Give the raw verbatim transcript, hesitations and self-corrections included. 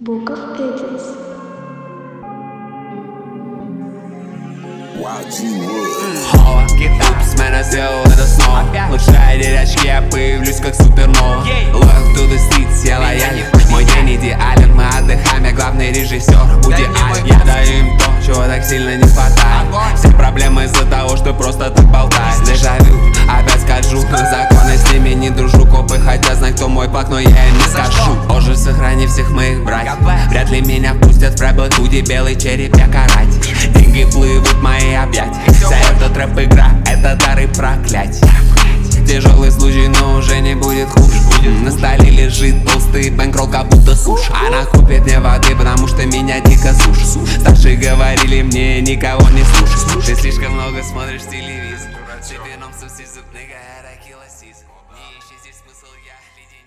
Book of Pages. Хола, упс, меня сделал это снова. Лучшая дерячки, я появлюсь как супернова. Loyal to the streets, я лоялен. Мой день идеален, мы отдыхаем, я главный режиссер. Буди Аль, я даю им то, чего так сильно не хватает. Все проблемы из-за того, что просто так болтаешь. Дежавю, опять скажу, законы с ними не дружу. Копы хотят знать, кто мой плак, но я им не скажу. Боже, сохрани всех моих братьев. Вряд ли меня пустят в рэп, худи, белый череп, я карать. Деньги плывут в мои объятия. Вся эта трэп-игра, это дары проклятия. Тяжелый случай, но уже не будет хуже. На столе лежит толстый бэнкролл, как будто суша. Она купит мне воды, потому что меня дико сушит. Старшие говорили мне, никого не слушай. Ты слишком много смотришь телевизор. Тебе нам сусизм, нога, ракила сиз. Не ищи здесь смысл, я ледень.